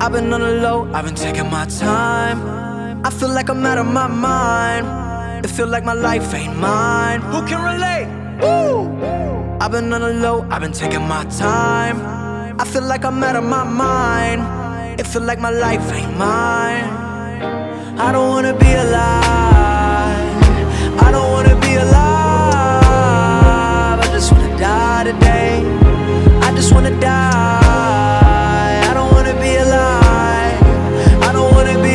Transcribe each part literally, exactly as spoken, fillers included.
I've been on the low, I've been taking my time. I feel like I'm out of my mind. It feel like my life ain't mine. Who can relate? Woo! I've been on the low, I've been taking my time. I feel like I'm out of my mind. It feel like my life ain't mine. I don't wanna be alive. I don't wanna be alive. I just wanna die today. I just wanna die. I don't wanna be alive. I don't wanna be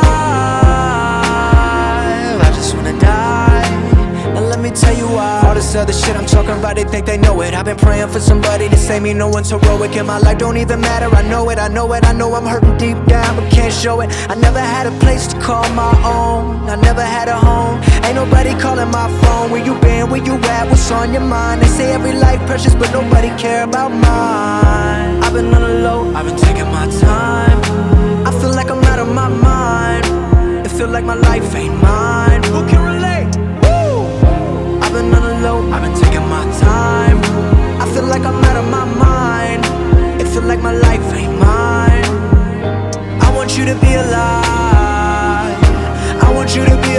alive. I just wanna die. Now let me tell you why. All this other shit I'm talking about, they think they know it. I've been praying for somebody to save me. No one's heroic in my life, don't even matter. I know it, I know it, I know I'm hurting deep down, but can't show it. I never had a place to call my own. I never had a home. Ain't nobody calling my phone. Where you been, where you at, what's on your mind? They say every life precious, but nobody care about mine. I've been on the low, I've been taking my time. I feel like I'm out of my mind. It feel like my life ain't mine. Who can relate? Woo! I've been on the low, I've been taking my time. I feel like I'm out of my mind. It feel like my life ain't mine. I want you to be alive. I want you to be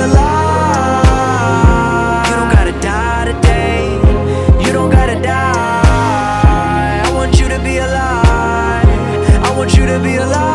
alive. You don't gotta die today. You don't gotta die. I want you to be alive. I want you to be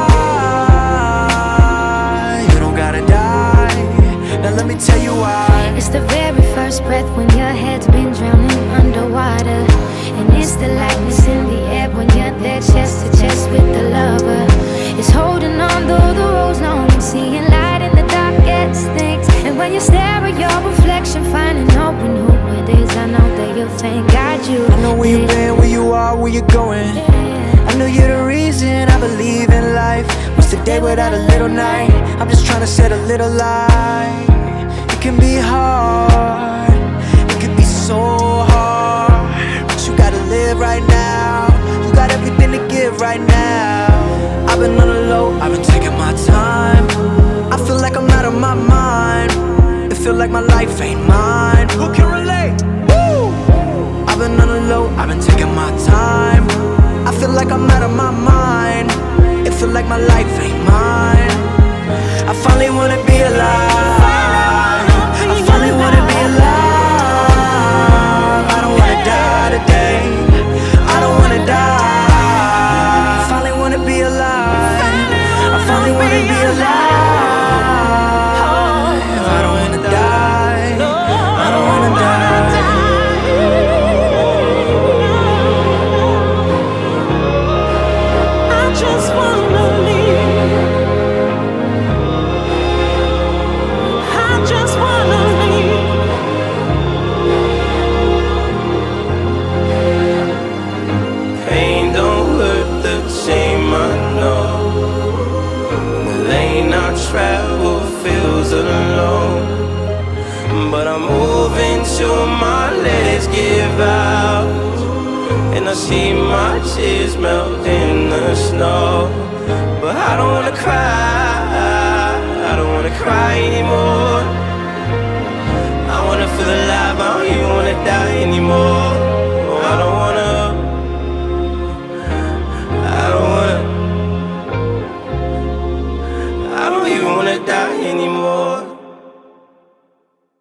alive. You don't gotta die. Now let me tell you why. It's the very first breath when your head's been drowning underwater. And it's the lightness in the air when you're there chest to chest with the lover. It's holding on though the road's long and seeing light in the darkest things. And when you stare at your reflection, finding hope in who it is, I know that you'll thank God you. I know where you've been, where you are, where you're going. I know you're the reason I believe in life. What's the day without a little night? I'm just trying to set a little light. It can be hard, it can be so hard, but you gotta live right now. You got everything to give right now. I've been on the low, I've been taking my time. I feel like I'm out of my mind. It feel like my life ain't mine. Who can relate? Woo! I've been on the low, I've been taking my time. I feel like I'm out of my mind. It feel like my life ain't mine. I finally wanna be alive. I finally wanna be alive. I don't wanna die today. I don't wanna die. I finally wanna be alive. I finally wanna be alive. I don't wanna die. I don't wanna die. I just wanna leave. I just wanna leave. Pain don't hurt the same, I know. The lane I travel feels alone, but I'm moving till my legs give out, and I see my tears melt in the snow. But I don't wanna cry, I don't wanna cry anymore. I wanna feel alive, I don't even wanna die anymore.